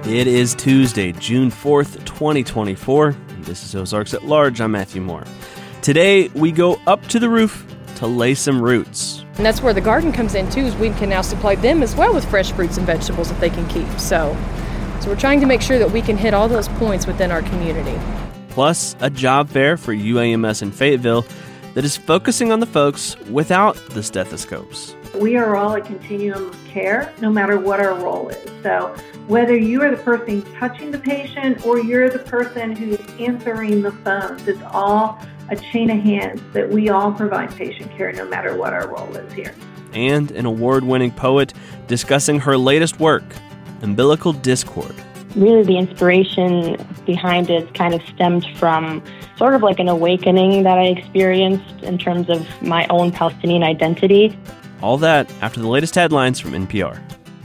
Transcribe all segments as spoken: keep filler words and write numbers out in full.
It is Tuesday, June fourth, twenty twenty-four. This is Ozarks at Large. I'm Matthew Moore. Today, we go up to the roof to lay some roots. And that's where the garden comes in, too, is we can now supply them as well with fresh fruits and vegetables that they can keep. So, so we're trying to make sure that we can hit all those points within our community. Plus, a job fair for U A M S in Fayetteville that is focusing on the folks without the stethoscopes. We are all a continuum of care, no matter what our role is. So whether you are the person touching the patient or you're the person who's answering the phones, it's all a chain of hands that we all provide patient care, no matter what our role is here. And an award-winning poet discussing her latest work, Umbilical Discord. Really, the inspiration behind it kind of stemmed from sort of like an awakening that I experienced in terms of my own Palestinian identity. All that after the latest headlines from N P R.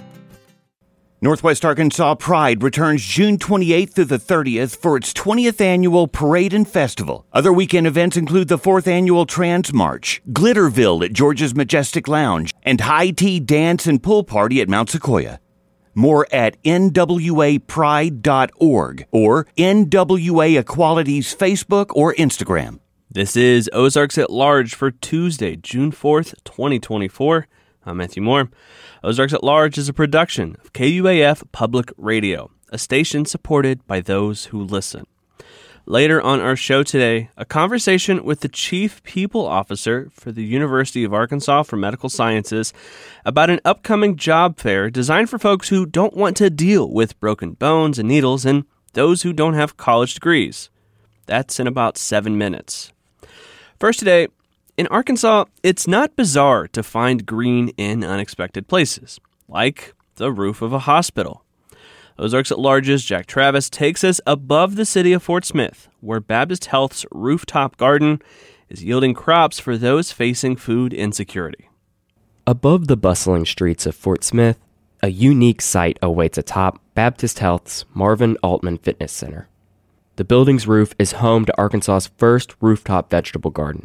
Northwest Arkansas Pride returns June twenty-eighth through the thirtieth for its twentieth annual Parade and Festival. Other weekend events include the fourth annual Trans March, Glitterville at George's Majestic Lounge, and High Tea Dance and Pool Party at Mount Sequoia. More at N W A pride dot org or N W A Equality's Facebook or Instagram. This is Ozarks at Large for Tuesday, June fourth, twenty twenty-four. I'm Matthew Moore. Ozarks at Large is a production of K U A F Public Radio, a station supported by those who listen. Later on our show today, a conversation with the Chief People Officer for the University of Arkansas for Medical Sciences about an upcoming job fair designed for folks who don't want to deal with broken bones and needles and those who don't have college degrees. That's in about seven minutes. First today, in Arkansas, it's not bizarre to find green in unexpected places, like the roof of a hospital. Ozarks at Large's Jack Travis takes us above the city of Fort Smith, where Baptist Health's rooftop garden is yielding crops for those facing food insecurity. Above the bustling streets of Fort Smith, a unique sight awaits atop Baptist Health's Marvin Altman Fitness Center. The building's roof is home to Arkansas's first rooftop vegetable garden.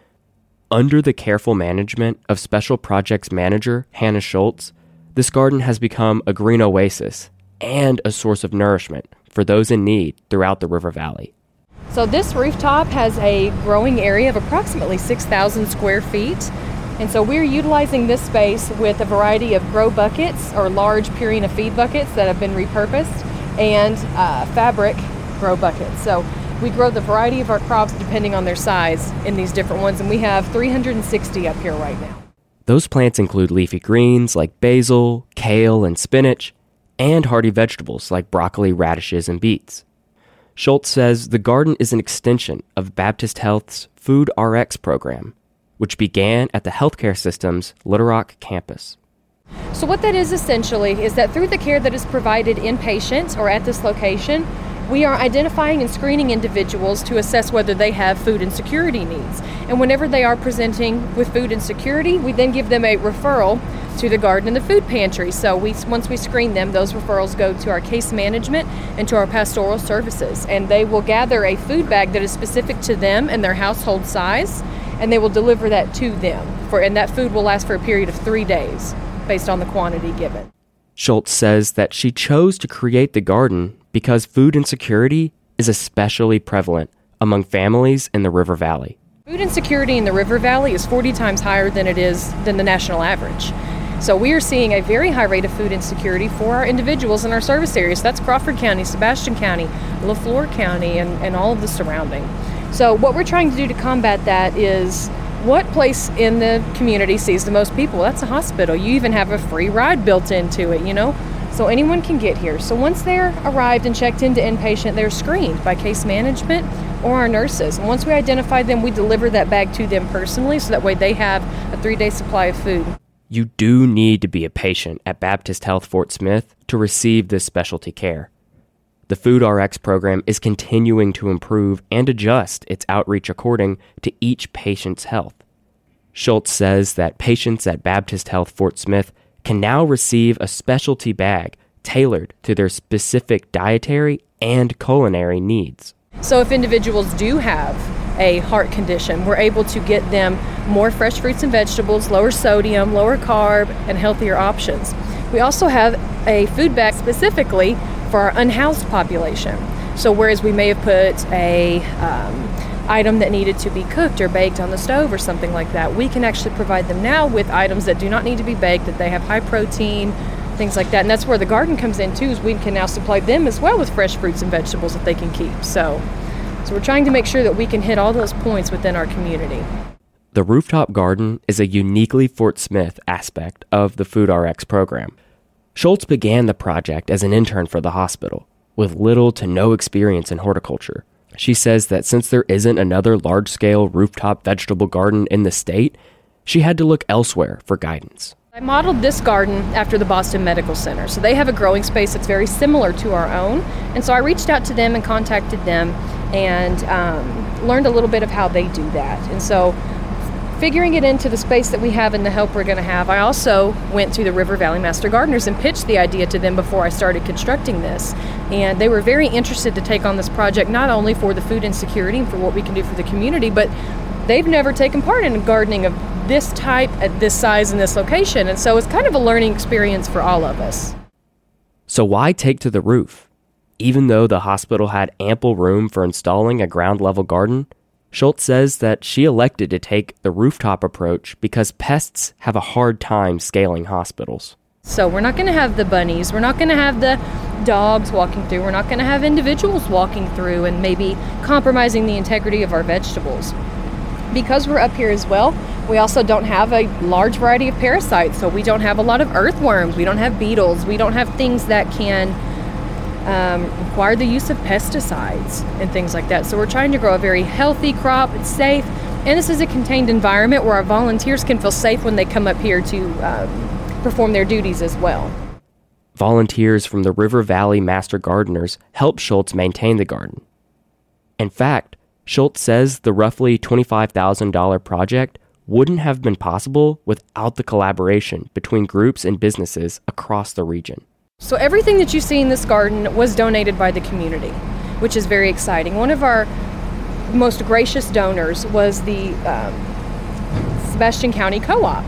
Under the careful management of Special Projects Manager Hannah Schultz, this garden has become a green oasis and a source of nourishment for those in need throughout the River Valley. So this rooftop has a growing area of approximately six thousand square feet. And so we're utilizing this space with a variety of grow buckets or large Purina feed buckets that have been repurposed and uh, fabric grow buckets. So we grow the variety of our crops depending on their size in these different ones, and we have three hundred sixty up here right now. Those plants include leafy greens like basil, kale, and spinach, and hardy vegetables like broccoli, radishes, and beets. Schultz says the garden is an extension of Baptist Health's Food R X program, which began at the healthcare system's Little Rock campus. So what that is essentially is that through the care that is provided inpatient or at this location, we are identifying and screening individuals to assess whether they have food insecurity needs. And whenever they are presenting with food insecurity, we then give them a referral to the garden and the food pantry. So we, once we screen them, those referrals go to our case management and to our pastoral services. And they will gather a food bag that is specific to them and their household size, and they will deliver that to them. For, and that food will last for a period of three days based on the quantity given. Schultz says that she chose to create the garden because food insecurity is especially prevalent among families in the River Valley. Food insecurity in the River Valley is forty times higher than it is than the national average. So we are seeing a very high rate of food insecurity for our individuals in our service areas. That's Crawford County, Sebastian County, LaFleur County, and, and all of the surrounding. So what we're trying to do to combat that is what place in the community sees the most people? That's a hospital. You even have a free ride built into it, you know? So anyone can get here. So once they're arrived and checked into inpatient, they're screened by case management or our nurses. And once we identify them, we deliver that bag to them personally so that way they have a three-day supply of food. You do need to be a patient at Baptist Health Fort Smith to receive this specialty care. The Food R X program is continuing to improve and adjust its outreach according to each patient's health. Schultz says that patients at Baptist Health Fort Smith can now receive a specialty bag tailored to their specific dietary and culinary needs. So if individuals do have a heart condition, we're able to get them more fresh fruits and vegetables, lower sodium, lower carb, and healthier options. We also have a food bag specifically for our unhoused population. So whereas we may have put a um, item that needed to be cooked or baked on the stove or something like that, we can actually provide them now with items that do not need to be baked, that they have high protein, things like that. And that's where the garden comes in too, is we can now supply them as well with fresh fruits and vegetables that they can keep. So, so we're trying to make sure that we can hit all those points within our community. The rooftop garden is a uniquely Fort Smith aspect of the Food R X program. Schultz began the project as an intern for the hospital, with little to no experience in horticulture. She says that since there isn't another large-scale rooftop vegetable garden in the state, she had to look elsewhere for guidance. I modeled this garden after the Boston Medical Center. So they have a growing space that's very similar to our own. And so I reached out to them and contacted them and um, learned a little bit of how they do that. And so figuring it into the space that we have and the help we're going to have, I also went to the River Valley Master Gardeners and pitched the idea to them before I started constructing this. And they were very interested to take on this project, not only for the food insecurity and for what we can do for the community, but they've never taken part in gardening of this type at this size in this location. And so it's kind of a learning experience for all of us. So why take to the roof? Even though the hospital had ample room for installing a ground-level garden, Schultz says that she elected to take the rooftop approach because pests have a hard time scaling hospitals. So we're not going to have the bunnies, we're not going to have the dogs walking through, we're not going to have individuals walking through and maybe compromising the integrity of our vegetables. Because we're up here as well, we also don't have a large variety of parasites, so we don't have a lot of earthworms, we don't have beetles, we don't have things that can Um, require the use of pesticides and things like that. So we're trying to grow a very healthy crop. It's safe, and this is a contained environment where our volunteers can feel safe when they come up here to um, perform their duties as well. Volunteers from the River Valley Master Gardeners help Schultz maintain the garden. In fact, Schultz says the roughly twenty-five thousand dollars project wouldn't have been possible without the collaboration between groups and businesses across the region. So everything that you see in this garden was donated by the community, which is very exciting. One of our most gracious donors was the um, Sebastian County Co-op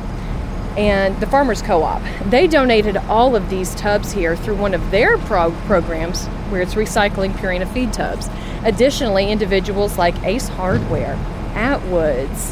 and the Farmers Co-op. They donated all of these tubs here through one of their pro- programs where it's recycling Purina feed tubs. Additionally, individuals like Ace Hardware, Atwoods,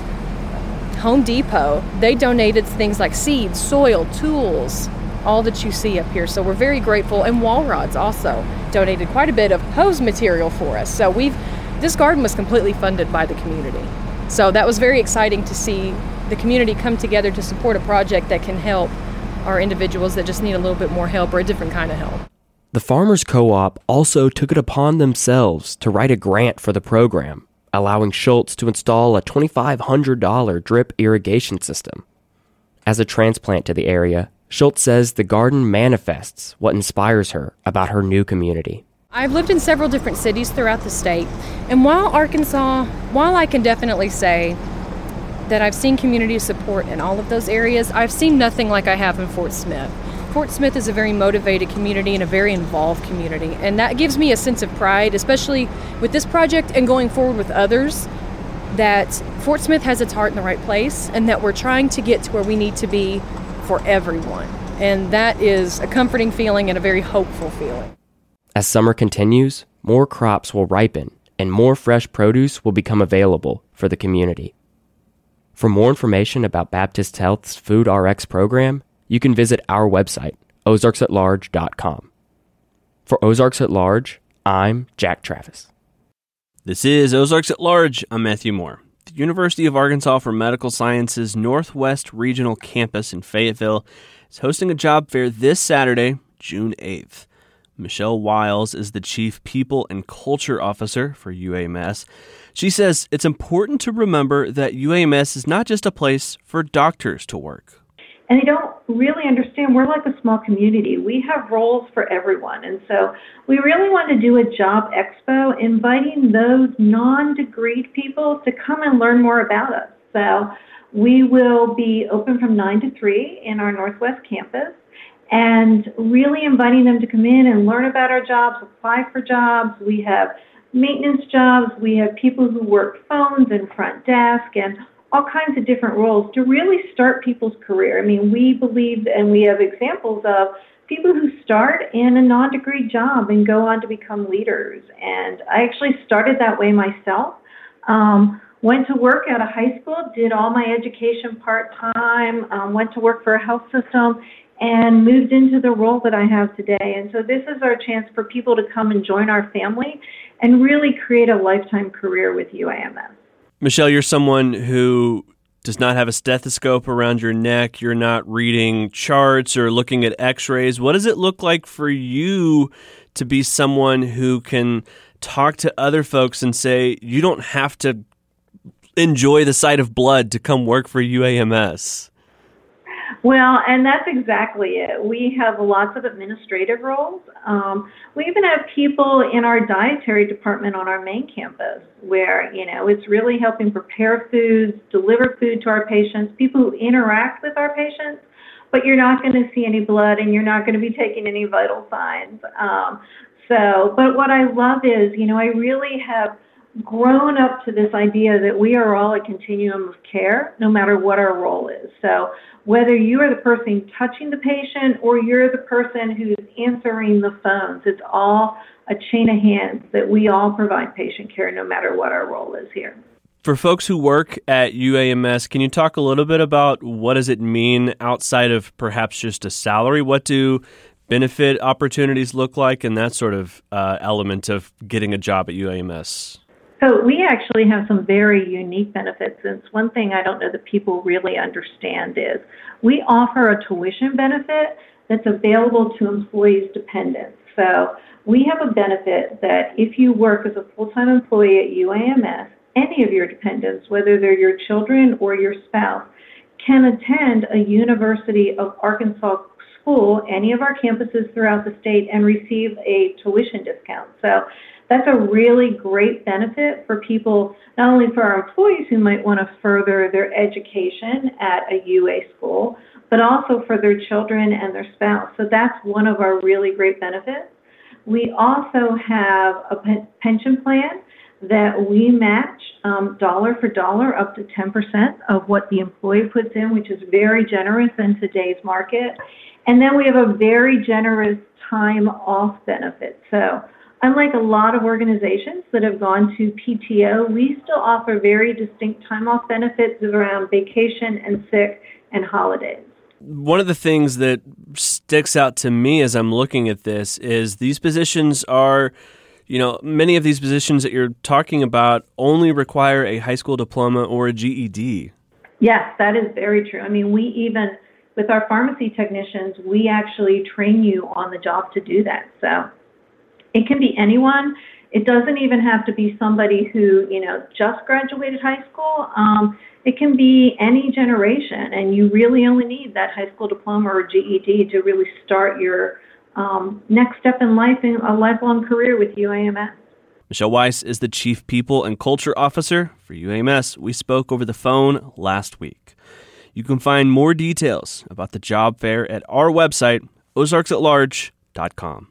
Home Depot, they donated things like seeds, soil, tools, all that you see up here. So we're very grateful. And Walrods also donated quite a bit of hose material for us. So we've, this garden was completely funded by the community. So that was very exciting to see the community come together to support a project that can help our individuals that just need a little bit more help or a different kind of help. The Farmers Co-op also took it upon themselves to write a grant for the program, allowing Schultz to install a twenty-five hundred dollars drip irrigation system. As a transplant to the area, Schultz says the garden manifests what inspires her about her new community. I've lived in several different cities throughout the state, and while Arkansas, while I can definitely say that I've seen community support in all of those areas, I've seen nothing like I have in Fort Smith. Fort Smith is a very motivated community and a very involved community, and that gives me a sense of pride, especially with this project and going forward with others, that Fort Smith has its heart in the right place and that we're trying to get to where we need to be for everyone. And that is a comforting feeling and a very hopeful feeling. As summer continues, more crops will ripen and more fresh produce will become available for the community. For more information about Baptist Health's Food R X program, you can visit our website, ozarks at large dot com. For Ozarks at Large, I'm Jack Travis. This is Ozarks at Large. I'm Matthew Moore. The University of Arkansas for Medical Sciences Northwest Regional Campus in Fayetteville is hosting a job fair this Saturday, June eighth. Michelle Wiles is the Chief People and Culture Officer for U A M S. She says it's important to remember that U A M S is not just a place for doctors to work. And they don't really understand we're like a small community. We have roles for everyone. And so we really want to do a job expo, inviting those non-degreed people to come and learn more about us. So we will be open from nine to three in our Northwest campus and really inviting them to come in and learn about our jobs, apply for jobs. We have maintenance jobs. We have people who work phones and front desk and all kinds of different roles to really start people's career. I mean, we believe and we have examples of people who start in a non-degree job and go on to become leaders. And I actually started that way myself. Um, went to work at a high school, did all my education part-time, um, went to work for a health system, and moved into the role that I have today. And so this is our chance for people to come and join our family and really create a lifetime career with U A M S. Michelle, you're someone who does not have a stethoscope around your neck. You're not reading charts or looking at x-rays. What does it look like for you to be someone who can talk to other folks and say, you don't have to enjoy the sight of blood to come work for U A M S? Well, and that's exactly it. We have lots of administrative roles. Um, we even have people in our dietary department on our main campus where, you know, it's really helping prepare foods, deliver food to our patients, people who interact with our patients, but you're not going to see any blood and you're not going to be taking any vital signs. Um, so, but what I love is, you know, I really have grown up to this idea that we are all a continuum of care, no matter what our role is. So whether you are the person touching the patient or you're the person who's answering the phones, it's all a chain of hands that we all provide patient care, no matter what our role is here. For folks who work at U A M S, can you talk a little bit about what does it mean outside of perhaps just a salary? What do benefit opportunities look like and that sort of uh, element of getting a job at U A M S? So we actually have some very unique benefits. And it's one thing I don't know that people really understand is we offer a tuition benefit that's available to employees' dependents. So we have a benefit that if you work as a full-time employee at U A M S, any of your dependents, whether they're your children or your spouse, can attend a University of Arkansas school, any of our campuses throughout the state, and receive a tuition discount. So that's a really great benefit for people, not only for our employees who might want to further their education at a U A school, but also for their children and their spouse. So that's one of our really great benefits. We also have a pension plan that we match um, dollar for dollar up to ten percent of what the employee puts in, which is very generous in today's market. And then we have a very generous time off benefit. So unlike a lot of organizations that have gone to P T O, we still offer very distinct time off benefits around vacation and sick and holidays. One of the things that sticks out to me as I'm looking at this is these positions are, you know, many of these positions that you're talking about only require a high school diploma or a G E D. Yes, that is very true. I mean, we even, with our pharmacy technicians, we actually train you on the job to do that. So it can be anyone. It doesn't even have to be somebody who, you know, just graduated high school. Um, it can be any generation, and you really only need that high school diploma or G E D to really start your um, next step in life in a lifelong career with U A M S. Michelle Weiss is the Chief People and Culture Officer for U A M S. We spoke over the phone last week. You can find more details about the job fair at our website, ozarks at large dot com.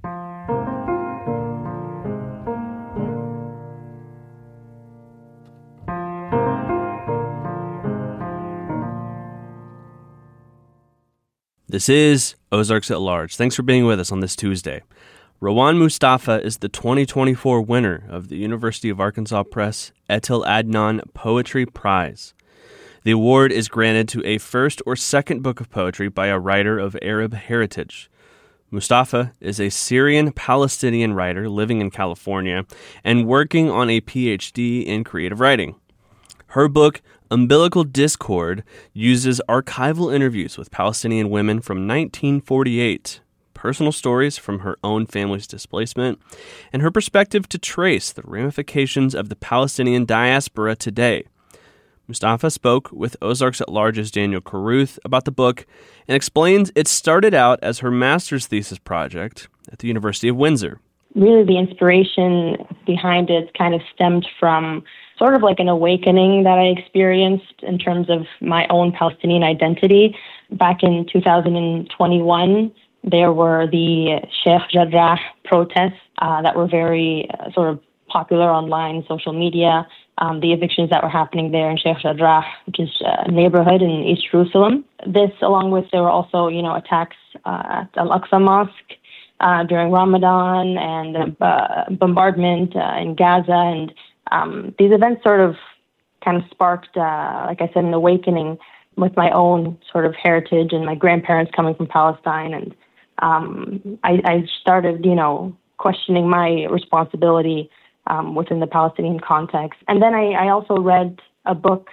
This is Ozarks at Large. Thanks for being with us on this Tuesday. Rowan Mustafa is the twenty twenty-four winner of the University of Arkansas Press Etel Adnan Poetry Prize. The award is granted to a first or second book of poetry by a writer of Arab heritage. Mustafa is a Syrian-Palestinian writer living in California and working on a P H D in creative writing. Her book, Umbilical Discord, uses archival interviews with Palestinian women from nineteen forty-eight, personal stories from her own family's displacement, and her perspective to trace the ramifications of the Palestinian diaspora today. Mustafa spoke with Ozarks at Large's Daniel Carruth about the book and explains it started out as her master's thesis project at the University of Windsor. Really, the inspiration behind it kind of stemmed from sort of like an awakening that I experienced in terms of my own Palestinian identity. Back in two thousand twenty-one, there were the Sheikh Jarrah protests uh, that were very uh, sort of popular online, social media. um, the evictions that were happening there in Sheikh Jarrah, which is a neighborhood in East Jerusalem. This, along with there were also, you know, attacks uh, at Al-Aqsa Mosque uh, during Ramadan, and uh, bombardment uh, in Gaza. And um, these events sort of kind of sparked, uh, like I said, an awakening with my own sort of heritage and my grandparents coming from Palestine. And um, I, I started, you know, questioning my responsibility um, within the Palestinian context. And then I, I also read a book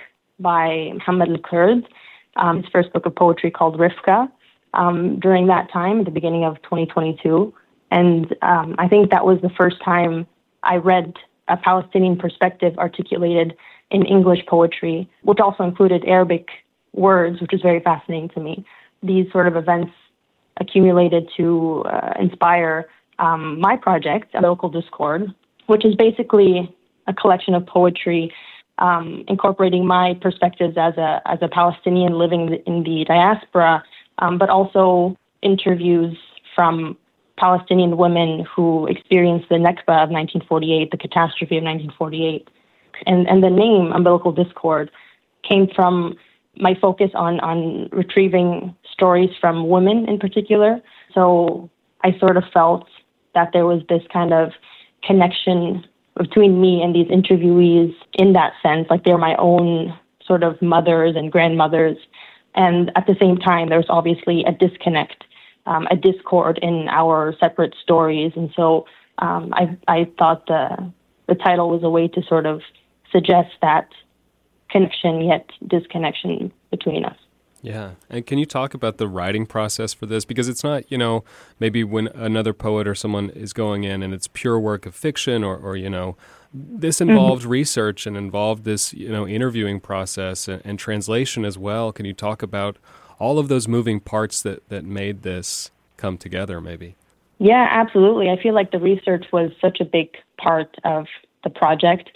by Muhammad al-Kurd, um, his first book of poetry called Rifka, um, during that time, at the beginning of twenty twenty-two. And um, I think that was the first time I read a Palestinian perspective articulated in English poetry, which also included Arabic words, which was very fascinating to me. These sort of events accumulated to uh, inspire um, my project, Umbilical Discord, which is basically a collection of poetry um, incorporating my perspectives as a as a Palestinian living in the diaspora, um, but also interviews from Palestinian women who experienced the Nakba of nineteen forty-eight, the catastrophe of nineteen forty-eight. And, and the name Umbilical Discord came from my focus on, on retrieving stories from women in particular. So I sort of felt that there was this kind of connection between me and these interviewees in that sense, like they're my own sort of mothers and grandmothers. And at the same time, there's obviously a disconnect, um, a discord in our separate stories. And so um, I, I thought the, the title was a way to sort of suggest that connection yet disconnection between us. Yeah. And can you talk about the writing process for this? Because it's not, you know, maybe when another poet or someone is going in and it's pure work of fiction or, or you know, this involved mm-hmm. research and involved this, you know, interviewing process and, and translation as well. Can you talk about all of those moving parts that, that made this come together maybe? Yeah, absolutely. I feel like the research was such a big part of the project.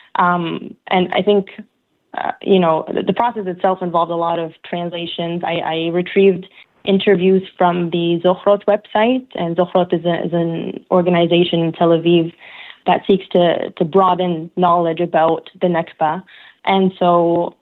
Um, and I think, uh, you know, the, the process itself involved a lot of translations. I, I retrieved interviews from the Zochrot website, and Zochrot is, a, is an organization in Tel Aviv that seeks to, to broaden knowledge about the Nakba. And so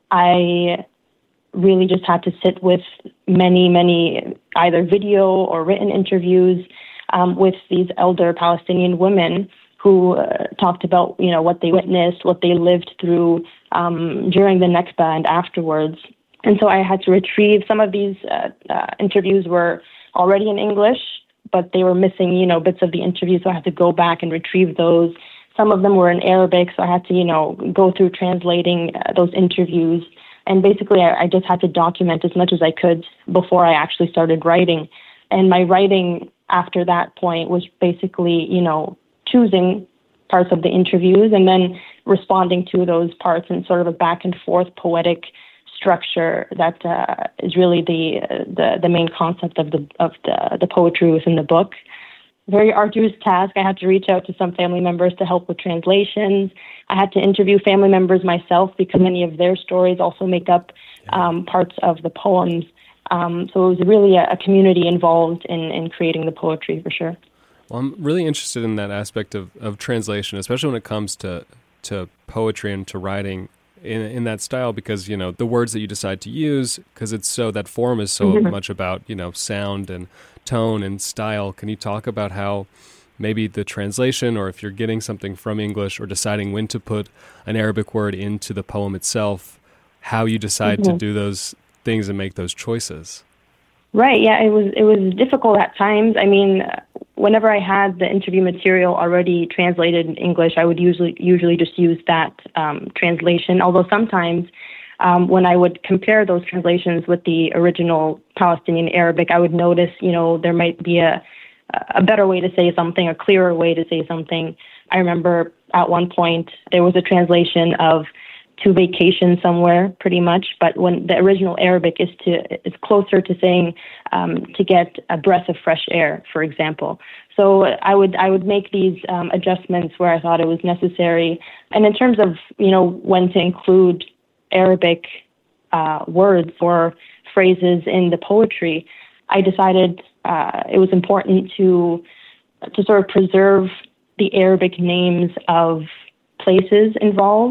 I really just had to sit with many, many either video or written interviews um, with these elder Palestinian women who uh, talked about, you know, what they witnessed, what they lived through um, during the Nakba and afterwards. And so I had to retrieve some of these uh, uh, interviews were already in English, but they were missing, you know, bits of the interview. So I had to go back and retrieve those. Some of them were in Arabic, so I had to, you know, go through translating uh, those interviews. And basically, I, I just had to document as much as I could before I actually started writing. And my writing after that point was basically, you know, choosing parts of the interviews and then responding to those parts in sort of a back and forth poetic structure that uh, is really the, uh, the the main concept of the of the, the poetry within the book. Very arduous task. I had to reach out to some family members to help with translations. I had to interview family members myself because many of their stories also make up um, parts of the poems. Um, so it was really a, a community involved in, in creating the poetry for sure. Well, I'm really interested in that aspect of, of translation, especially when it comes to, to poetry and to writing in in that style, because, you know, the words that you decide to use, because it's so, that form is so mm-hmm. much about, you know, sound and tone and style. Can you talk about how maybe the translation, or if you're getting something from English or deciding when to put an Arabic word into the poem itself, how you decide mm-hmm. to do those things and make those choices? Right. Yeah, it was it was difficult at times. I mean, whenever I had the interview material already translated in English, I would usually usually just use that um, translation. Although sometimes, um, when I would compare those translations with the original Palestinian Arabic, I would notice, you know, there might be a a better way to say something, a clearer way to say something. I remember at one point there was a translation of to vacation somewhere, pretty much. But when the original Arabic is to is closer to saying um, to get a breath of fresh air, for example. So I would I would make these um, adjustments where I thought it was necessary. And in terms of, you know, when to include Arabic uh, words or phrases in the poetry, I decided uh, it was important to to sort of preserve the Arabic names of places involved.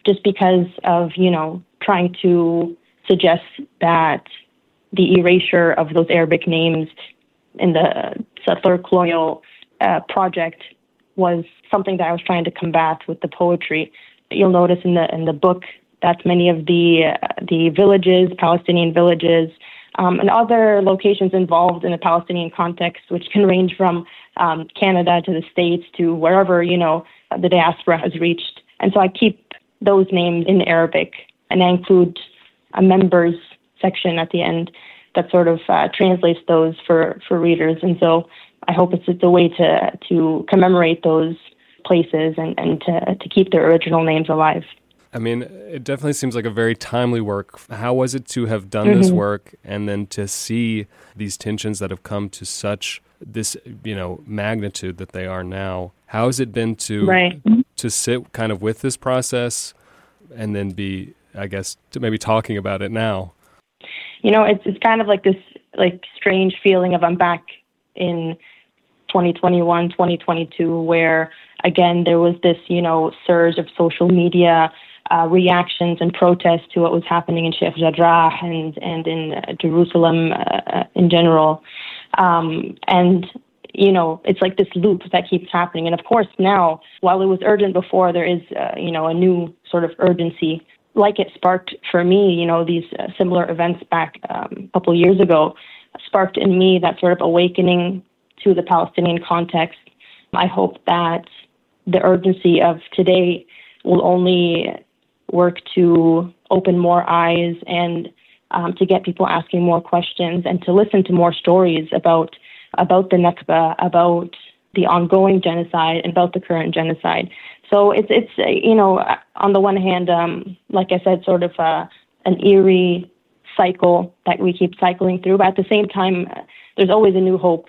just because of, you know, trying to suggest that the erasure of those Arabic names in the settler colonial uh, project was something that I was trying to combat with the poetry. You'll notice in the in the book that many of the uh, the villages, Palestinian villages, um, and other locations involved in a Palestinian context, which can range from um, Canada to the States to wherever, you know, the diaspora has reached. And so I keep those names in Arabic, and I include a members section at the end that sort of uh, translates those for, for readers. And so I hope it's, it's a way to to commemorate those places and, and to, to keep their original names alive. I mean, it definitely seems like a very timely work. How was it to have done Mm-hmm. this work and then to see these tensions that have come to such this, you know, magnitude that they are now? How has it been to Right. to sit kind of with this process and then be, I guess, to maybe talking about it now? You know, it's it's kind of like this like strange feeling of I'm back in twenty twenty-one, twenty twenty-two, where again there was this, you know, surge of social media uh, reactions and protests to what was happening in Sheikh Jarrah and and in uh, Jerusalem uh, in general, um, and you know, it's like this loop that keeps happening. And of course, now, while it was urgent before, there is uh, you know, a new sort of urgency. Like it sparked for me, you know, these uh, similar events back um, a couple of years ago, sparked in me that sort of awakening to the Palestinian context. I hope that the urgency of today will only work to open more eyes and um, to get people asking more questions and to listen to more stories about about the Nakba, about the ongoing genocide, and about the current genocide. So it's, it's uh, you know, on the one hand, um, like I said, sort of uh, an eerie cycle that we keep cycling through, but at the same time, uh, there's always a new hope.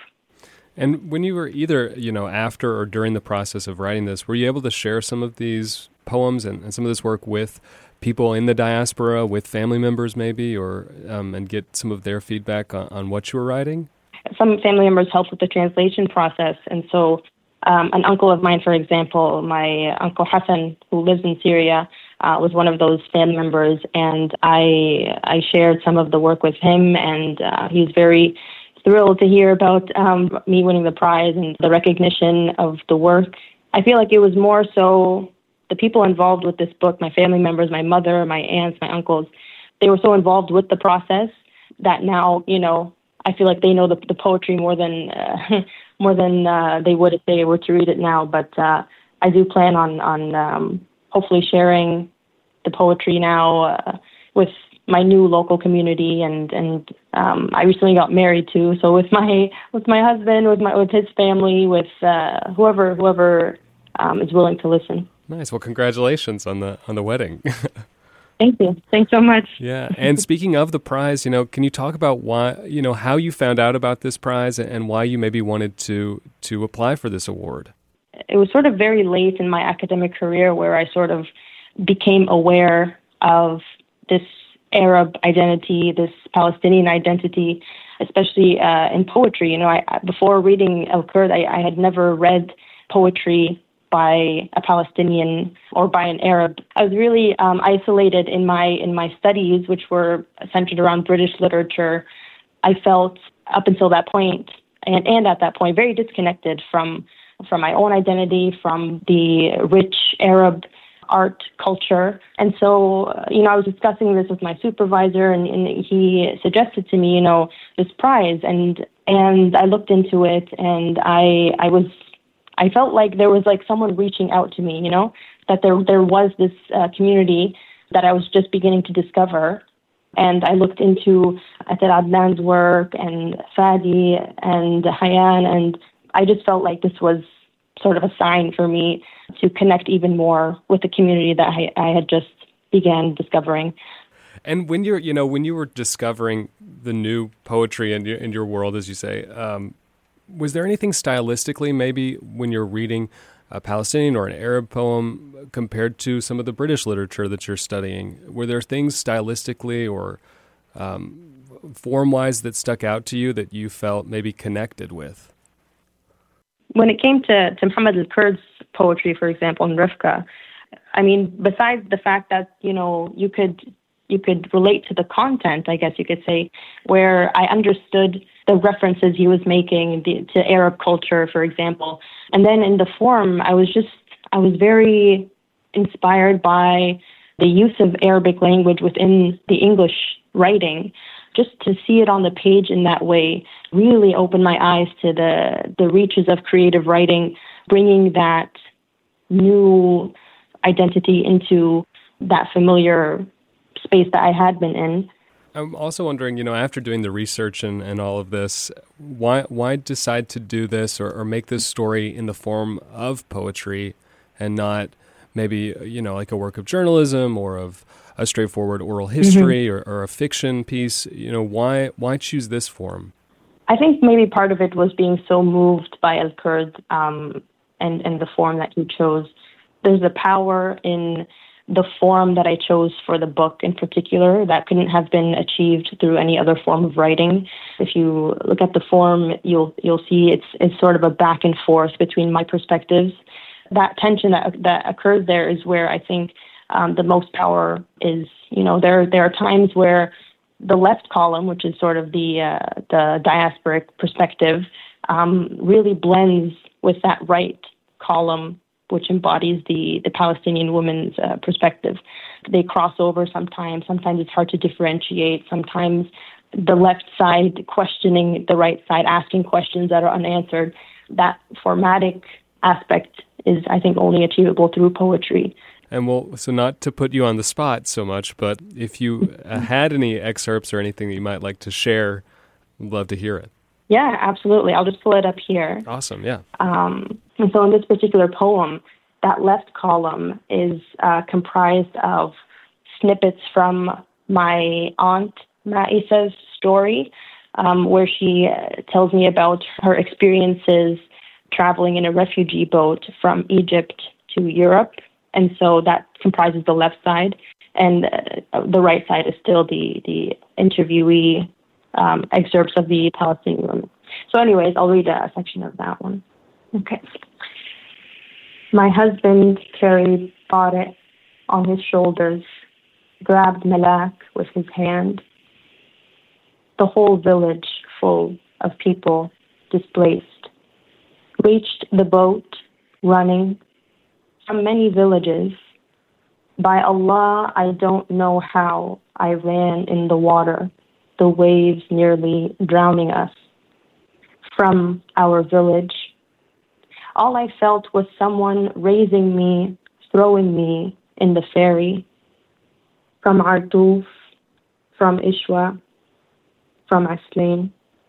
And when you were either, you know, after or during the process of writing this, were you able to share some of these poems and, and some of this work with people in the diaspora, with family members maybe, or um, and get some of their feedback on, on what you were writing? Some family members helped with the translation process, and so Um, an uncle of mine, for example, my Uncle Hassan, who lives in Syria, uh, was one of those family members, and I I shared some of the work with him, and uh, he's very thrilled to hear about um, me winning the prize and the recognition of the work. I feel like it was more so the people involved with this book, my family members, my mother, my aunts, my uncles, they were so involved with the process that now, you know, I feel like they know the, the poetry more than uh, more than uh, they would if they were to read it now. But uh, I do plan on on um, hopefully sharing the poetry now uh, with my new local community, and and um, I recently got married too. So with my with my husband, with my with his family, with uh, whoever whoever um, is willing to listen. Nice. Well, congratulations on the on the wedding. Thank you. Thanks so much. Yeah. And speaking of the prize, you know, can you talk about why, you know, how you found out about this prize and why you maybe wanted to to apply for this award? It was sort of very late in my academic career where I sort of became aware of this Arab identity, this Palestinian identity, especially uh, in poetry. You know, I, before reading El-Kurd, I, I had never read poetry by a Palestinian or by an Arab. I was really um, isolated in my in my studies, which were centered around British literature. I felt up until that point, and, and at that point, very disconnected from from my own identity, from the rich Arab art culture. And so, uh, you know, I was discussing this with my supervisor, and, and he suggested to me, you know, this prize, and and I looked into it, and I I was. I felt like there was like someone reaching out to me, you know, that there there was this uh, community that I was just beginning to discover. And I looked into Atel Adnan's work and Fadi and Hayan, and I just felt like this was sort of a sign for me to connect even more with the community that I, I had just began discovering. And when you're, you know, when you were discovering the new poetry in your, in your world, as you say, um, was there anything stylistically, maybe when you're reading a Palestinian or an Arab poem compared to some of the British literature that you're studying? Were there things stylistically or um, form-wise that stuck out to you that you felt maybe connected with? When it came to, to Muhammad al-Kurd's poetry, for example, in Rifqa, I mean, besides the fact that, you know, you could you could relate to the content, I guess you could say, where I understood the references he was making the, to Arab culture, for example. And then in the form, I was just, I was very inspired by the use of Arabic language within the English writing. Just to see it on the page in that way really opened my eyes to the, the reaches of creative writing, bringing that new identity into that familiar space that I had been in. I'm also wondering, you know, after doing the research and, and all of this, why why decide to do this or, or make this story in the form of poetry and not maybe, you know, like a work of journalism or of a straightforward oral history mm-hmm. or, or a fiction piece? You know, why why choose this form? I think maybe part of it was being so moved by Al-Kurd um, and, and the form that he chose. There's a power in the form that I chose for the book in particular that couldn't have been achieved through any other form of writing. If you look at the form, you'll you'll see it's it's sort of a back and forth between my perspectives. That tension that that occurs there is where I think um, the most power is. You know, there there are times where the left column, which is sort of the uh, the diasporic perspective, um, really blends with that right column, which embodies the, the Palestinian woman's uh, perspective. They cross over sometimes. Sometimes it's hard to differentiate. Sometimes the left side questioning the right side, asking questions that are unanswered. That formatic aspect is, I think, only achievable through poetry. And well, so not to put you on the spot so much, but if you uh, had any excerpts or anything that you might like to share, we'd love to hear it. Yeah, absolutely. I'll just pull it up here. Awesome, yeah. Um, and so in this particular poem, that left column is uh, comprised of snippets from my aunt Ma'isa's story, um, where she uh, tells me about her experiences traveling in a refugee boat from Egypt to Europe. And so that comprises the left side. And uh, the right side is still the, the interviewee Um, excerpts of the Palestinian women. So anyways, I'll read a section of that one. Okay. My husband carried Tariq on his shoulders, grabbed Malak with his hand. The whole village full of people displaced. Reached the boat, running from many villages. By Allah, I don't know how I ran in the water, the waves nearly drowning us. From our village, all I felt was someone raising me, throwing me in the ferry. From Artuf, from Ishwa, from Aslain.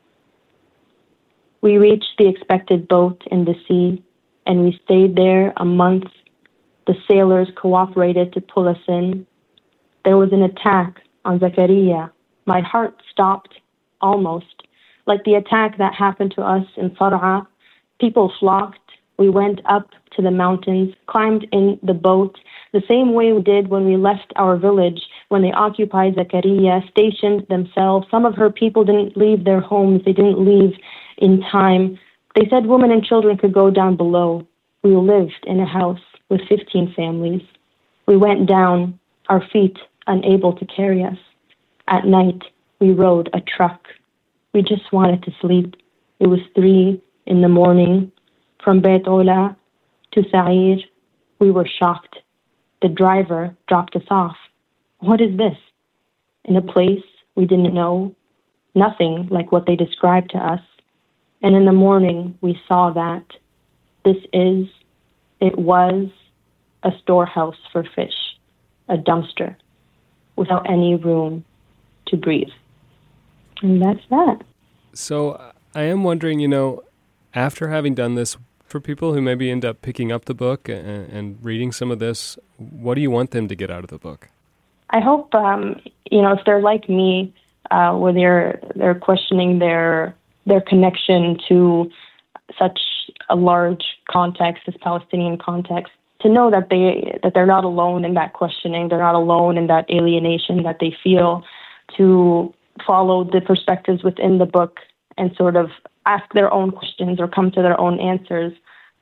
We reached the expected boat in the sea, and we stayed there a month. The sailors cooperated to pull us in. There was an attack on Zakaria. My heart stopped, almost, like the attack that happened to us in Far'a. People flocked. We went up to the mountains, climbed in the boat, the same way we did when we left our village, when they occupied Zakaria, stationed themselves. Some of her people didn't leave their homes. They didn't leave in time. They said women and children could go down below. We lived in a house with fifteen families. We went down, our feet unable to carry us. At night, we rode a truck. We just wanted to sleep. It was three in the morning. From Beit Ola to Sa'ir, we were shocked. The driver dropped us off. What is this? In a place we didn't know, nothing like what they described to us. And in the morning, we saw that this is, it was, a storehouse for fish, a dumpster, without any room to breathe. And that's that. So I am wondering, you know, after having done this, for people who maybe end up picking up the book and, and reading some of this, what do you want them to get out of the book? I hope, um, you know, if they're like me, uh, where they're they're questioning their their connection to such a large context, this Palestinian context, to know that they that they're not alone in that questioning, they're not alone in that alienation that they feel, to follow the perspectives within the book and sort of ask their own questions or come to their own answers.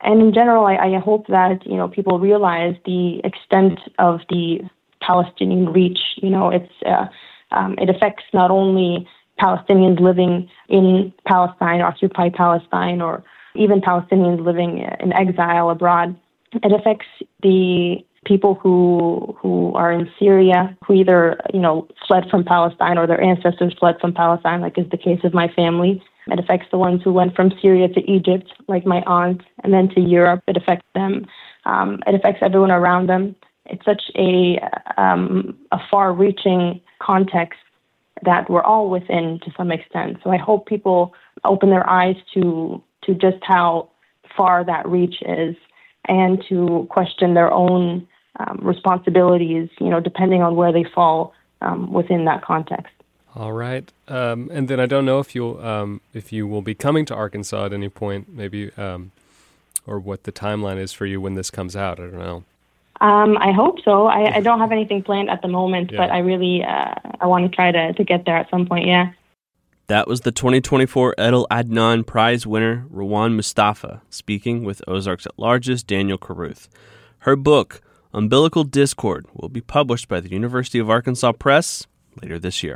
And in general, I, I hope that, you know, people realize the extent of the Palestinian reach. You know, it's uh, um, it affects not only Palestinians living in Palestine, occupied Palestine, or even Palestinians living in exile abroad. It affects the people who who are in Syria, who either, you know, fled from Palestine or their ancestors fled from Palestine, like is the case of my family. It affects the ones who went from Syria to Egypt, like my aunt, and then to Europe. It affects them. Um, it affects everyone around them. It's such a um, a far-reaching context that we're all within to some extent. So I hope people open their eyes to to just how far that reach is, and to question their own um, responsibilities, you know, depending on where they fall um, within that context. All right, um, and then I don't know if you'll um, if you will be coming to Arkansas at any point, maybe, um, or what the timeline is for you when this comes out. I don't know. Um, I hope so. I, I don't have anything planned at the moment, yeah. but I really uh, I want to try to to get there at some point. Yeah. That was the twenty twenty-four Edel Adnan Prize winner, Rawan Mustafa, speaking with Ozarks at Large's Daniel Caruth. Her book, Umbilical Discord, will be published by the University of Arkansas Press later this year.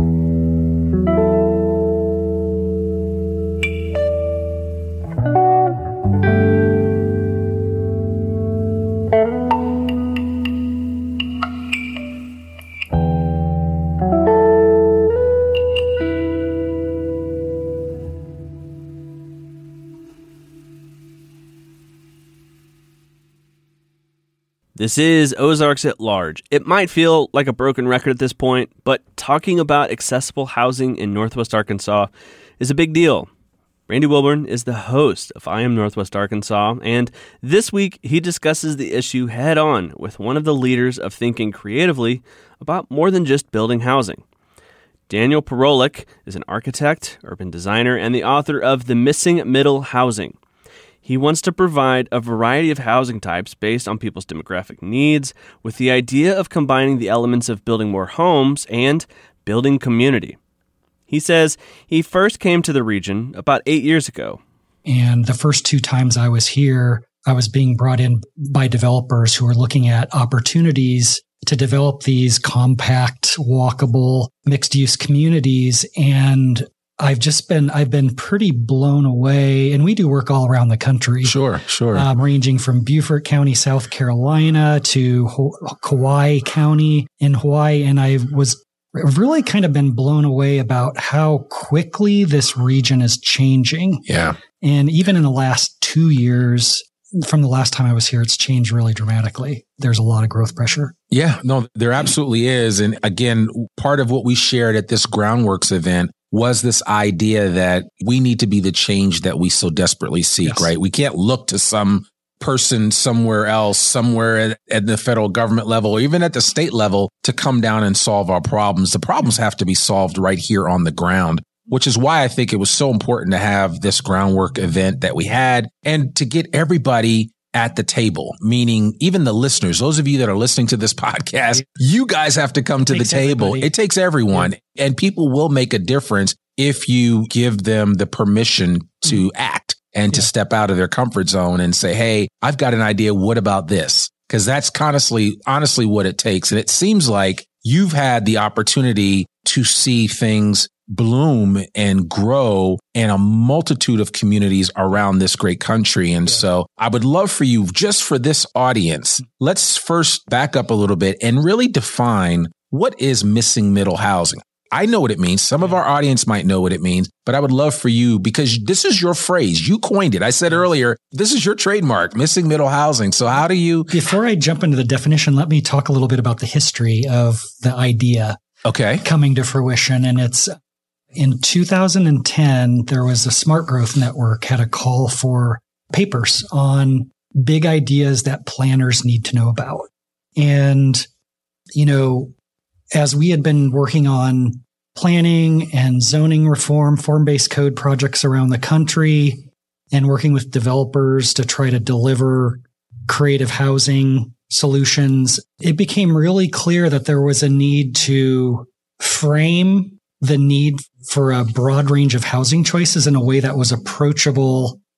This is Ozarks at Large. It might feel like a broken record at this point, but talking about accessible housing in Northwest Arkansas is a big deal. Randy Wilburn is the host of I Am Northwest Arkansas, and this week he discusses the issue head-on with one of the leaders of thinking creatively about more than just building housing. Daniel Parolick is an architect, urban designer, and the author of The Missing Middle Housing. He wants to provide a variety of housing types based on people's demographic needs, with the idea of combining the elements of building more homes and building community. He says he first came to the region about eight years ago. And the first two times I was here, I was being brought in by developers who were looking at opportunities to develop these compact, walkable, mixed-use communities. And I've just been, I've been pretty blown away, and we do work all around the country. Sure, sure. Um, ranging from Beaufort County, South Carolina to Ho- Kauai County in Hawaii. And I was I've really kind of been blown away about how quickly this region is changing. Yeah. And even in the last two years, from the last time I was here, it's changed really dramatically. There's a lot of growth pressure. Yeah, no, there absolutely is. And again, part of what we shared at this Groundworks event was this idea that we need to be the change that we so desperately seek, yes. right? We can't look to some person somewhere else, somewhere at, at the federal government level, or even at the state level to come down and solve our problems. The problems have to be solved right here on the ground, which is why I think it was so important to have this Groundwork event that we had and to get everybody at the table, meaning even the listeners, those of you that are listening to this podcast, you guys have to come to the table. Everybody. It takes everyone, yeah. and people will make a difference if you give them the permission to act and yeah. to step out of their comfort zone and say, hey, I've got an idea. What about this? Because that's honestly, honestly what it takes. And it seems like you've had the opportunity to see things bloom and grow in a multitude of communities around this great country. And yeah. so I would love for you, just for this audience, let's first back up a little bit and really define what is missing middle housing. I know what it means. Some of our audience might know what it means, but I would love for you, because this is your phrase. You coined it. I said earlier, this is your trademark, missing middle housing. So how do you... Before I jump into the definition, let me talk a little bit about the history of the idea okay. coming to fruition. And it's in two thousand ten, there was a Smart Growth Network had a call for papers on big ideas that planners need to know about. And, you know, as we had been working on planning and zoning reform, form-based code projects around the country, and working with developers to try to deliver creative housing solutions, it became really clear that there was a need to frame the need for a broad range of housing choices in a way that was approachable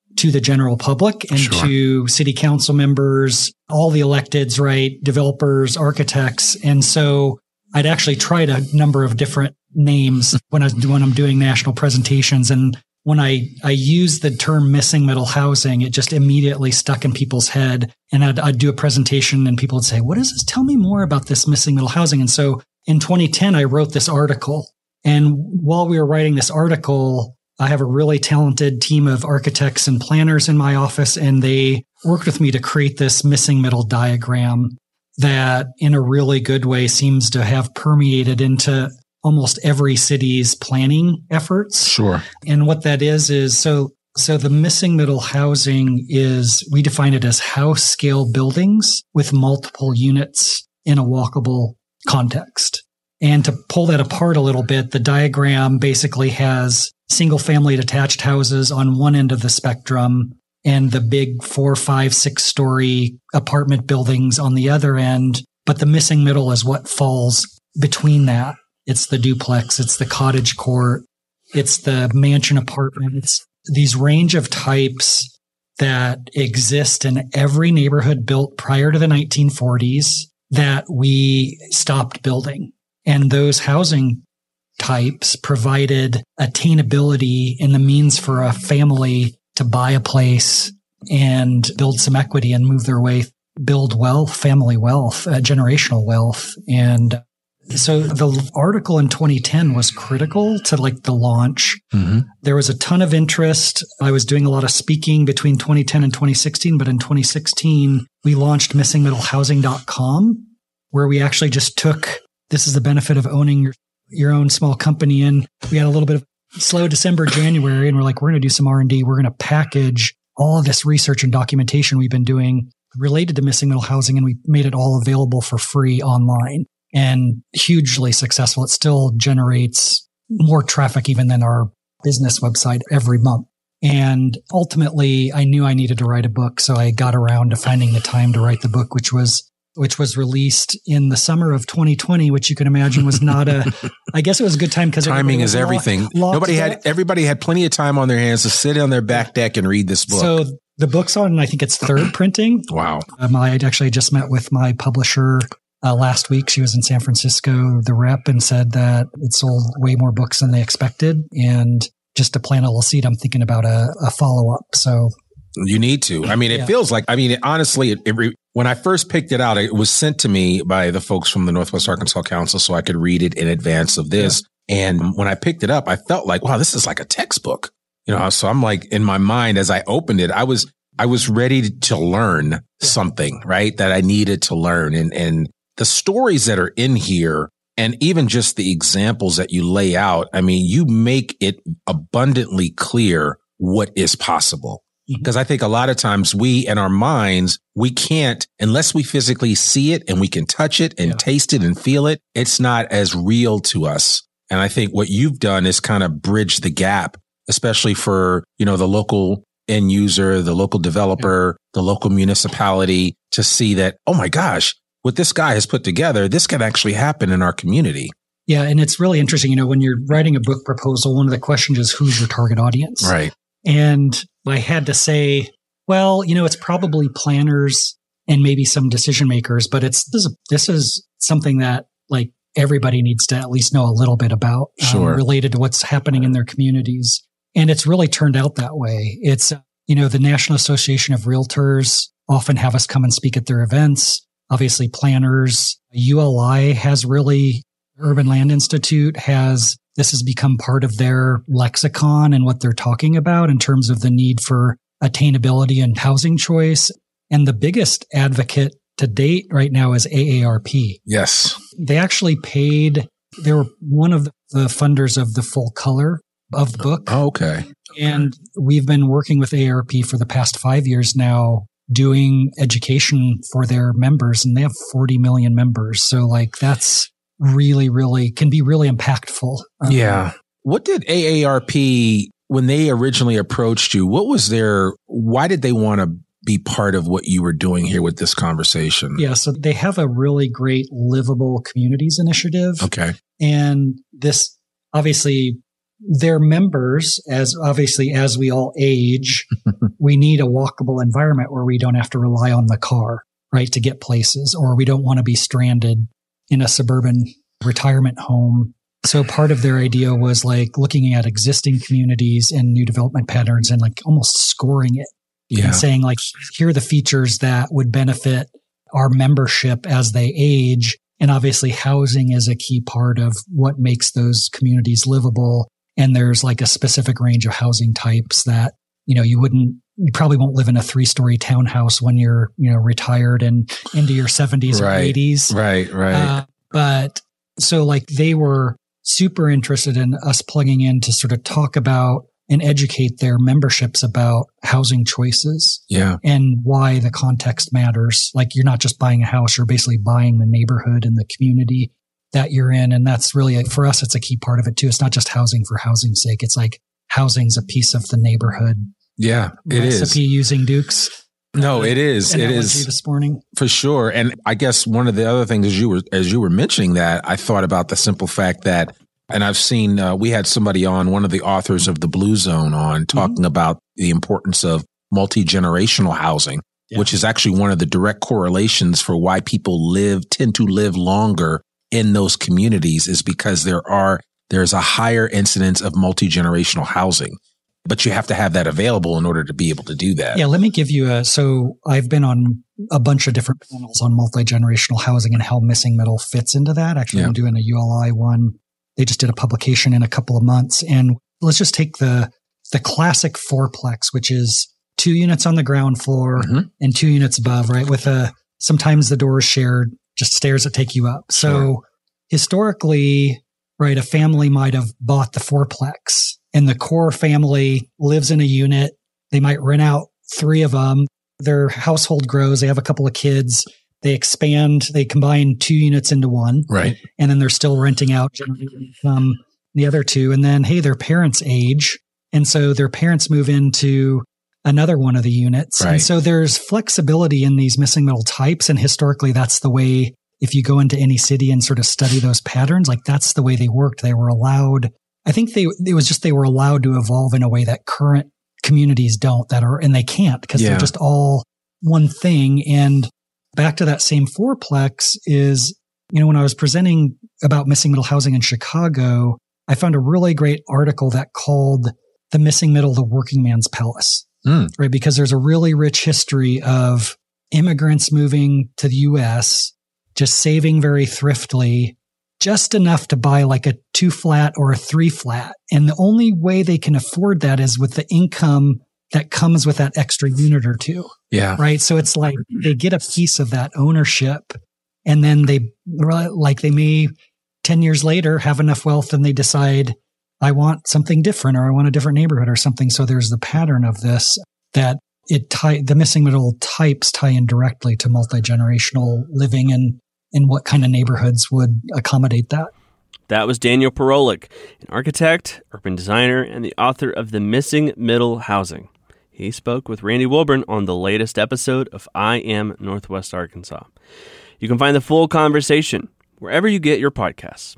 to the general public and Sure. to city council members, all the electeds, right? Developers, architects. And so I'd actually tried a number of different names when I was when I'm doing national presentations. And when I, I used the term missing middle housing, it just immediately stuck in people's head. And I'd, I'd do a presentation and people would say, what is this? Tell me more about this missing middle housing. And so in twenty ten, I wrote this article. And while we were writing this article, I have a really talented team of architects and planners in my office, and they worked with me to create this missing middle diagram that in a really good way seems to have permeated into almost every city's planning efforts. Sure. And what that is, is so, so the missing middle housing is, we define it as house scale buildings with multiple units in a walkable context. And to pull that apart a little bit, the diagram basically has single family detached houses on one end of the spectrum and the big four, five, six story apartment buildings on the other end. But the missing middle is what falls between that. It's the duplex. It's the cottage court. It's the mansion apartment. It's these range of types that exist in every neighborhood built prior to the nineteen forties that we stopped building. And those housing types provided attainability and the means for a family to buy a place and build some equity and move their way, build wealth, family wealth, uh, generational wealth. And so the article in twenty ten was critical to like the launch. Mm-hmm. There was a ton of interest. I was doing a lot of speaking between twenty ten and twenty sixteen, but in twenty sixteen, we launched missing middle housing dot com, where we actually just took, this is the benefit of owning your, your own small company. And we had a little bit of slow December, January, and we're like, we're going to do some R and D. We're going to package all of this research and documentation we've been doing related to missing middle housing, and we made it all available for free online. And hugely successful. It still generates more traffic even than our business website every month. And ultimately, I knew I needed to write a book. So I got around to finding the time to write the book, which was which was released in the summer of twenty twenty, which you can imagine was not a, I guess it was a good time because timing is everything. Lo- Nobody had, up. everybody had plenty of time on their hands to sit on their back deck and read this book. So the book's on, I think it's third printing. Wow. Um, I actually just met with my publisher Uh, last week. She was in San Francisco, the rep, and said that it sold way more books than they expected. And just to plant a little seed, I'm thinking about a, a follow-up. So you need to. I mean, it yeah. feels like, I mean, it, honestly, it, it, when I first picked it out, it was sent to me by the folks from the Northwest Arkansas Council so I could read it in advance of this. Yeah. And when I picked it up, I felt like, wow, this is like a textbook. You know, so I'm like, in my mind, as I opened it, I was, I was ready to learn yeah. something, right? That I needed to learn. And, and, the stories that are in here and even just the examples that you lay out, I mean, you make it abundantly clear what is possible. Because mm-hmm. I think a lot of times we, in our minds, we can't, unless we physically see it and we can touch it and yeah. taste it and feel it, it's not as real to us. And I think what you've done is kind of bridge the gap, especially for, you know, the local end user, the local developer, yeah. the local municipality to see that, oh my gosh, what this guy has put together, this can actually happen in our community. Yeah. And it's really interesting. You know, when you're writing a book proposal, one of the questions is who's your target audience? Right. And I had to say, well, you know, it's probably planners and maybe some decision makers, but it's, this is, this is something that like everybody needs to at least know a little bit about sure. um, related to what's happening in their communities. And it's really turned out that way. It's, you know, the National Association of Realtors often have us come and speak at their events. Obviously, planners, U L I has really, Urban Land Institute has, this has become part of their lexicon and what they're talking about in terms of the need for attainability and housing choice. And the biggest advocate to date right now is A A R P. Yes. They actually paid, they were one of the funders of the full color of the book. Oh, okay. And we've been working with A A R P for the past five years now, doing education for their members, and they have forty million members. So like that's really, really can be really impactful. Um, yeah. What did A A R P, when they originally approached you, what was their, why did they want to be part of what you were doing here with this conversation? Yeah. So they have a really great livable communities initiative. Okay. And this obviously their members, as obviously as we all age, we need a walkable environment where we don't have to rely on the car, right, to get places, or we don't want to be stranded in a suburban retirement home. So part of their idea was like looking at existing communities and new development patterns and like almost scoring it yeah. and saying like, here are the features that would benefit our membership as they age. And obviously housing is a key part of what makes those communities livable. And there's like a specific range of housing types that, you know, you wouldn't, you probably won't live in a three story townhouse when you're, you know, retired and into your seventies right, or eighties. Right, right. Uh, but so like they were super interested in us plugging in to sort of talk about and educate their memberships about housing choices yeah. and why the context matters. Like you're not just buying a house, you're basically buying the neighborhood and the community that you're in. And that's really, a, for us, it's a key part of it too. It's not just housing for housing's sake. It's like housing's a piece of the neighborhood. Yeah, it is. Recipe using Dukes. No, it is. It is this morning for sure. And I guess one of the other things as you were as you were mentioning that, I thought about the simple fact that, and I've seen uh, we had somebody on, one of the authors of the Blue Zone, on talking mm-hmm. about the importance of multi-generational housing, yeah. which is actually one of the direct correlations for why people live tend to live longer in those communities, is because there are there's a higher incidence of multi-generational housing. But you have to have that available in order to be able to do that. Yeah, let me give you a, so I've been on a bunch of different panels on multi-generational housing and how Missing Middle fits into that. Actually, yeah. I'm doing a U L I one. They just did a publication in a couple of months. And let's just take the the classic fourplex, which is two units on the ground floor mm-hmm. and two units above, right? With a, sometimes the door is shared, just stairs that take you up. So sure. historically, right, a family might have bought the fourplex. And the core family lives in a unit. They might rent out three of them. Their household grows. They have a couple of kids. They expand. They combine two units into one. Right. And then they're still renting out um, the other two. And then, hey, their parents age. And so their parents move into another one of the units. Right. And so there's flexibility in these missing middle types. And historically, that's the way, if you go into any city and sort of study those patterns, like that's the way they worked. They were allowed I think they, it was just, they were allowed to evolve in a way that current communities don't, that are, and they can't because yeah. they're just all one thing. And back to that same fourplex is, you know, when I was presenting about missing middle housing in Chicago, I found a really great article that called The Missing Middle, the Working Man's Palace, mm. right? Because there's a really rich history of immigrants moving to the U S, just saving very thriftily, just enough to buy like a two flat or a three flat. And the only way they can afford that is with the income that comes with that extra unit or two. Yeah. Right. So it's like they get a piece of that ownership and then they like they may ten years later have enough wealth and they decide I want something different or I want a different neighborhood or something. So there's the pattern of this that it tie, the missing middle types tie in directly to multi-generational living and and what kind of neighborhoods would accommodate that. That was Daniel Perolik, an architect, urban designer, and the author of The Missing Middle Housing. He spoke with Randy Wilburn on the latest episode of I Am Northwest Arkansas. You can find the full conversation wherever you get your podcasts.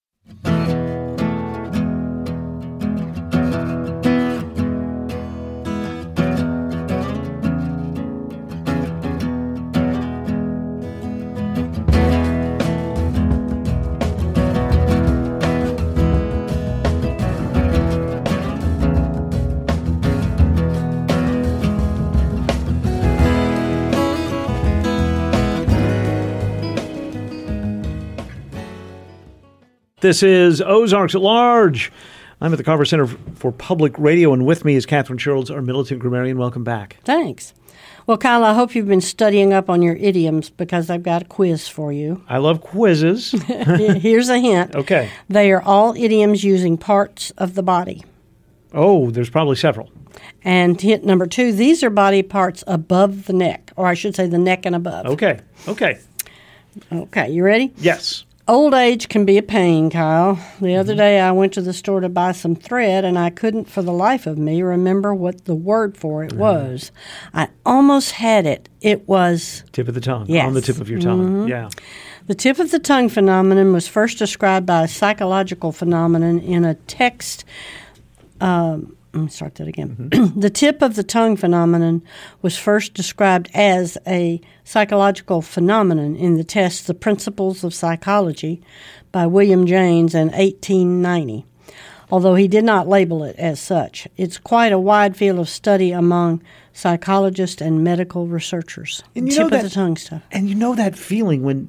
This is Ozarks at Large. I'm at the Carver Center for Public Radio, and with me is Catherine Sherrills, our militant grammarian. Welcome back. Thanks. Well, Kyle, I hope you've been studying up on your idioms because I've got a quiz for you. I love quizzes. Here's a hint. Okay. They are all idioms using parts of the body. Oh, there's probably several. And hint number two, these are body parts above the neck, or I should say the neck and above. Okay. Okay. Okay, you ready? Yes. Old age can be a pain, Kyle. The other day I went to the store to buy some thread, and I couldn't for the life of me remember what the word for it was. I almost had it. It was... Tip of the tongue. Yes. On the tip of your tongue. Mm-hmm. Yeah. The tip of the tongue phenomenon was first described by a psychological phenomenon in a text... Um, let me start that again. Mm-hmm. The tip of the tongue phenomenon was first described as a psychological phenomenon in the test The Principles of Psychology by William James in eighteen ninety, although he did not label it as such. It's quite a wide field of study among psychologists and medical researchers. And you tip know of that, the tongue stuff. And you know that feeling when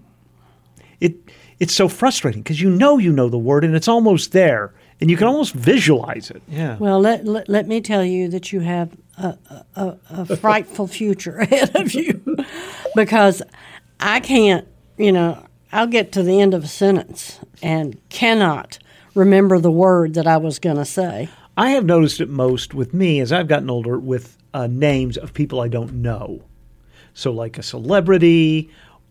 it it's so frustrating because you know you know the word and it's almost there. And you can almost visualize it. Yeah. Well, let, let let me tell you that you have a, a, a frightful future ahead of you because I can't, you know, I'll get to the end of a sentence and cannot remember the word that I was going to say. I have noticed it most with me as I've gotten older with uh, names of people I don't know. So like a celebrity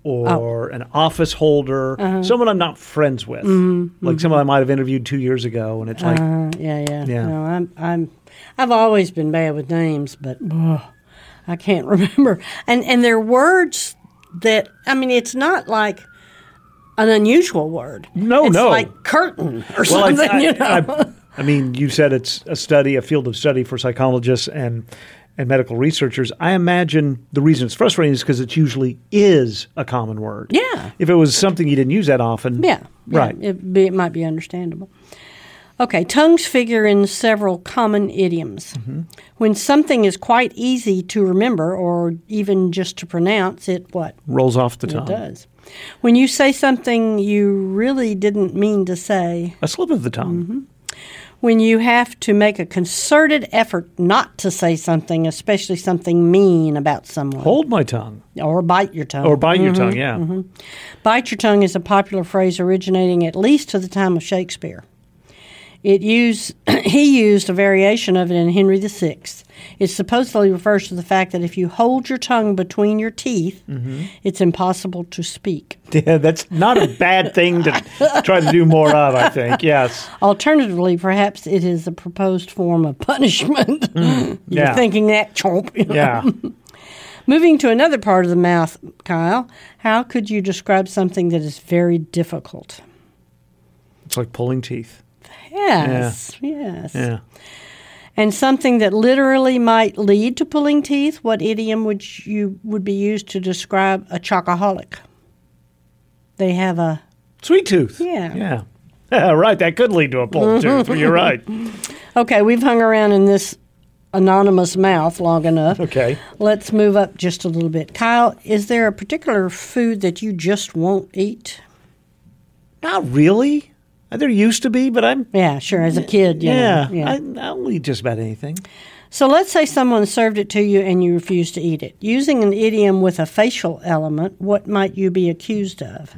or oh. an office holder, uh-huh. someone I'm not friends with, mm-hmm, like mm-hmm. someone I might have interviewed two years ago, and it's like, uh, yeah, yeah, yeah. No, I'm, I'm, I've always been bad with names, but oh, I can't remember. And and they're words that I mean, it's not like an unusual word. No, it's no, like curtain or well, something. I, I, you know? I, I mean, you said it's a study, a field of study for psychologists and. and medical researchers. I imagine the reason it's frustrating is because it usually is a common word. Yeah. If it was something you didn't use that often. Yeah. yeah right. It, be, it might be understandable. Okay, tongues figure in several common idioms. Mm-hmm. When something is quite easy to remember or even just to pronounce, it what? Rolls off the tongue. It does. When you say something you really didn't mean to say. A slip of the tongue. Mm-hmm. When you have to make a concerted effort not to say something, especially something mean about someone. Hold my tongue. Or bite your tongue. Or bite mm-hmm, your tongue, yeah. Mm-hmm. Bite your tongue is a popular phrase originating at least to the time of Shakespeare. It used, he used a variation of it in Henry the Sixth. It supposedly refers to the fact that if you hold your tongue between your teeth, mm-hmm. it's impossible to speak. Yeah, that's not a bad thing to try to do more of, I think, yes. Alternatively, perhaps it is a proposed form of punishment. Mm, You're yeah. thinking that, chomp. You know? Yeah. Moving to another part of the mouth, Kyle, how could you describe something that is very difficult? It's like pulling teeth. Yes, yeah. yes. Yeah. And something that literally might lead to pulling teeth, what idiom would you would be used to describe a chocoholic? They have a... Sweet tooth. Yeah. Yeah. Yeah, right, that could lead to a pulled tooth. You're right. Okay, we've hung around in this anonymous mouth long enough. Okay. Let's move up just a little bit. Kyle, is there a particular food that you just won't eat? Not really. There used to be, but I'm... Yeah, sure, as a kid. You yeah, know, yeah. I, I'll eat just about anything. So let's say someone served it to you and you refused to eat it. Using an idiom with a facial element, what might you be accused of?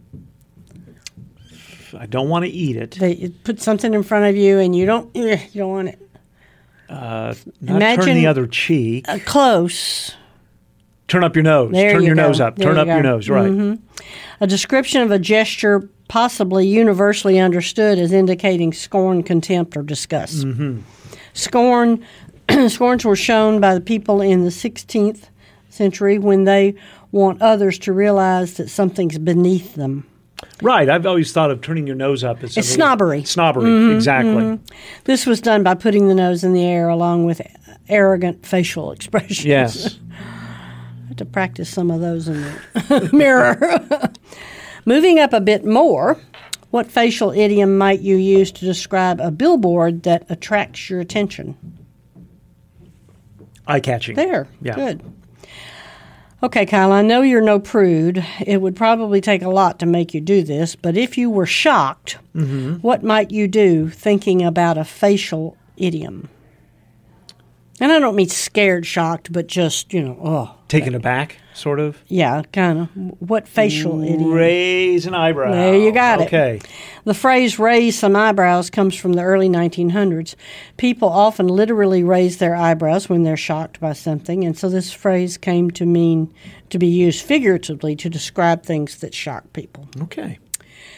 I don't want to eat it. They put something in front of you and you don't you don't want it. Uh, not Imagine turn the other cheek. Uh, close. Turn up your nose. There turn you your go. nose up. There Turn you up go. your nose, right. Mm-hmm. A description of a gesture possibly universally understood as indicating scorn, contempt, or disgust. Mm-hmm. Scorn, scorns were shown by the people in the sixteenth century when they want others to realize that something's beneath them. Right. I've always thought of turning your nose up as It's snobbery. Snobbery, Mm-hmm, exactly. Mm-hmm. This was done by putting the nose in the air along with arrogant facial expressions. Yes. I had to practice some of those in the mirror. Moving up a bit more, what facial idiom might you use to describe a billboard that attracts your attention? Eye-catching. There. Yeah. Good. Okay, Kyle, I know you're no prude. It would probably take a lot to make you do this, but if you were shocked, mm-hmm. what might you do thinking about a facial idiom? And I don't mean scared shocked, but just, you know, oh. Taken aback, sort of? Yeah, kind of. What facial idiom? Raise an eyebrow. There you got it. Okay. The phrase raise some eyebrows comes from the early nineteen hundreds. People often literally raise their eyebrows when they're shocked by something, and so this phrase came to mean to be used figuratively to describe things that shock people. Okay.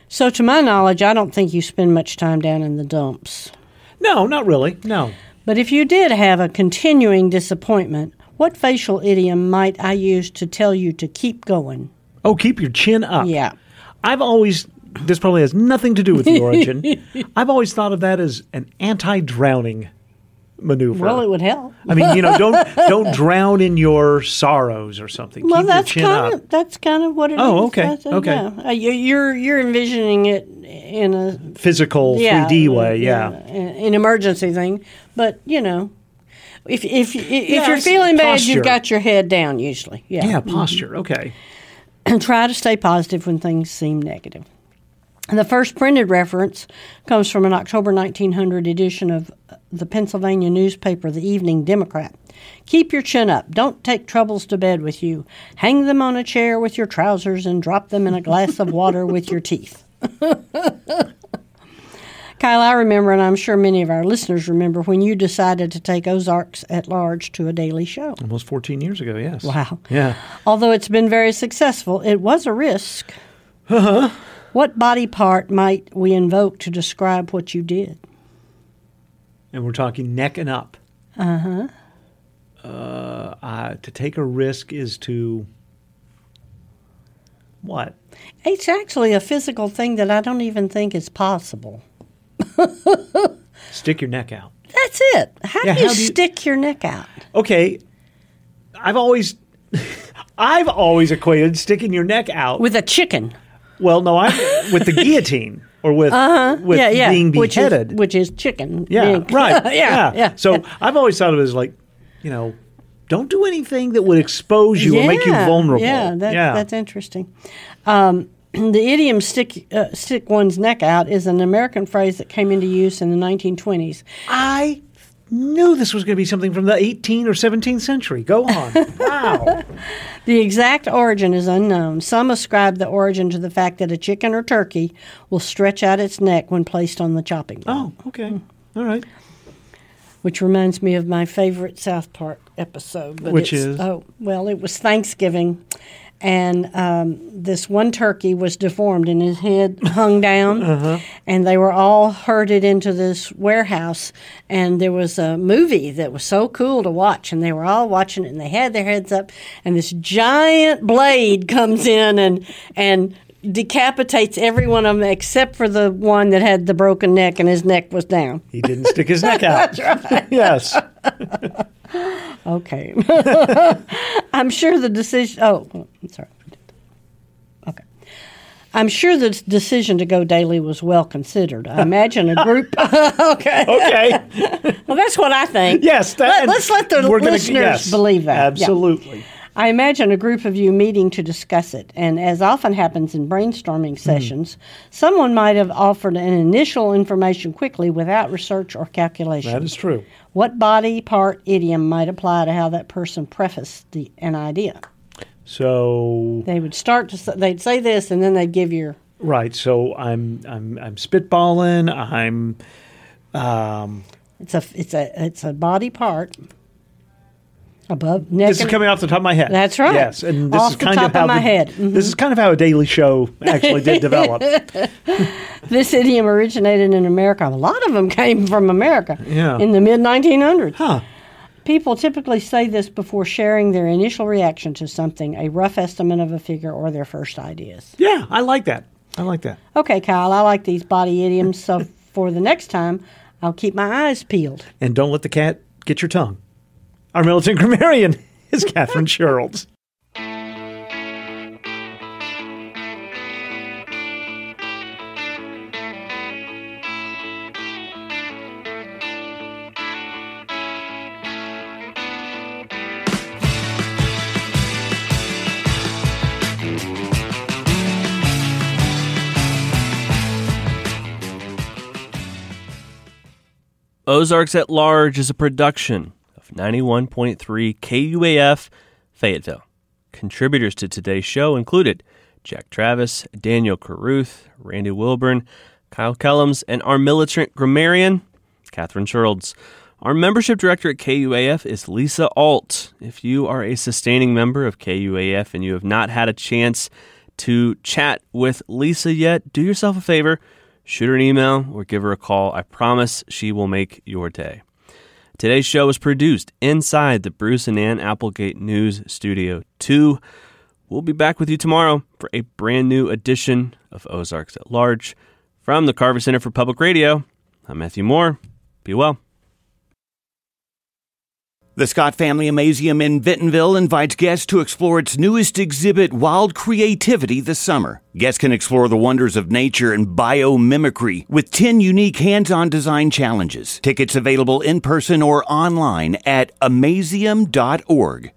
So, to my knowledge, I don't think you spend much time down in the dumps. No, not really. No. But if you did have a continuing disappointment, what facial idiom might I use to tell you to keep going? Oh, keep your chin up. Yeah. I've always, this probably has nothing to do with the origin. I've always thought of that as an anti-drowning maneuver. Well, it would help. I mean, you know, don't don't drown in your sorrows or something. Well, Keep that's your chin kind up. of that's kind of what it Oh, is. okay, That's- okay. yeah. Uh, you- You're you're envisioning it in a Physical yeah, three D uh, way, yeah. an emergency thing. But you know, if if if Yeah, you're it's feeling bad, posture. you've got your head down usually. Yeah, Yeah, Mhm. posture. Okay. And try to stay positive when things seem negative. And the first printed reference comes from an October nineteen hundred edition of the Pennsylvania newspaper, The Evening Democrat. Keep your chin up. Don't take troubles to bed with you. Hang them on a chair with your trousers and drop them in a glass of water with your teeth. Kyle, I remember, and I'm sure many of our listeners remember, when you decided to take Ozarks at Large to a daily show. Almost fourteen years ago, yes. Wow. Yeah. Although it's been very successful, it was a risk. Uh-huh. What body part might we invoke to describe what you did? And we're talking neck and up. Uh-huh. Uh, uh, to take a risk is to... What? It's actually a physical thing that I don't even think is possible. Stick your neck out. That's it. How Yeah, do you how do you- stick your neck out? Okay. I've always... I've always equated sticking your neck out... With a chicken. Well, no, I'm with the guillotine. Or with, Uh-huh. with yeah, yeah. being Which beheaded. is, which is chicken. Yeah, being- right. yeah, yeah, yeah. So yeah. I've always thought of it as like, you know, don't do anything that would expose you or make you Yeah, vulnerable. Yeah, that, yeah. that's interesting. Um, the idiom "stick uh, stick one's neck out" is an American phrase that came into use in the nineteen twenties. I knew this was going to be something from the eighteenth or seventeenth century. Go on. Wow. The exact origin is unknown. Some ascribe the origin to the fact that a chicken or turkey will stretch out its neck when placed on the chopping block. Oh, okay. All right. Which reminds me of my favorite South Park episode. But Which it's- is? Oh, well, it was Thanksgiving, and um, this one turkey was deformed and his head hung down, Uh-huh. and they were all herded into this warehouse, and there was a movie that was so cool to watch, and they were all watching it, and they had their heads up, and this giant blade comes in and and decapitates every one of them except for the one that had the broken neck and his neck was down. He didn't stick his neck out. That's right. Yes. Okay. I'm sure the decision. Oh, I'm sorry. Okay. I'm sure the decision to go daily was well considered. I imagine a group. okay. Okay. Well, that's what I think. Yes. That, Let, us let the we're gonna- listeners yes, believe that. Yeah. Absolutely. I imagine a group of you meeting to discuss it, and as often happens in brainstorming sessions, someone might have offered an initial information quickly without research or calculation. That is true. What body part idiom might apply to how that person prefaced the, an idea? So They would start to s- they'd say this, and then they'd give your right. So I'm I'm I'm spitballing. I'm. Um, it's a it's a it's a body part above neck. this is and- coming off the top of my head. That's right. Yes, and this Off is the kind top of how of my the, head. Mhm. This is kind of how a Daily Show actually did develop. This idiom originated in America. A lot of them came from America Yeah. in the mid nineteen hundreds. Huh. People typically say this before sharing their initial reaction to something, a rough estimate of a figure, or their first ideas. Yeah, I like that. I like that. Okay, Kyle, I like these body idioms, so for the next time, I'll keep my eyes peeled. And don't let the cat get your tongue. Our militant grammarian is Catherine Sherrills. Ozarks at Large is a production of ninety-one point three K U A F, Fayetteville. Contributors to today's show included Jack Travis, Daniel Carruth, Randy Wilburn, Kyle Kellums, and our militant grammarian, Catherine Sherrills. Our membership director at K U A F is Lisa Alt. If you are a sustaining member of K U A F and you have not had a chance to chat with Lisa yet, do yourself a favor, shoot her an email or give her a call. I promise she will make your day. Today's show was produced inside the Bruce and Ann Applegate News Studio two. We'll be back with you tomorrow for a brand new edition of Ozarks at Large. From the Carver Center for Public Radio, I'm Matthew Moore. Be well. The Scott Family Amazeum in Bentonville invites guests to explore its newest exhibit, Wild Creativity, this summer. Guests can explore the wonders of nature and biomimicry with ten unique hands-on design challenges. Tickets available in person or online at amazeum dot org.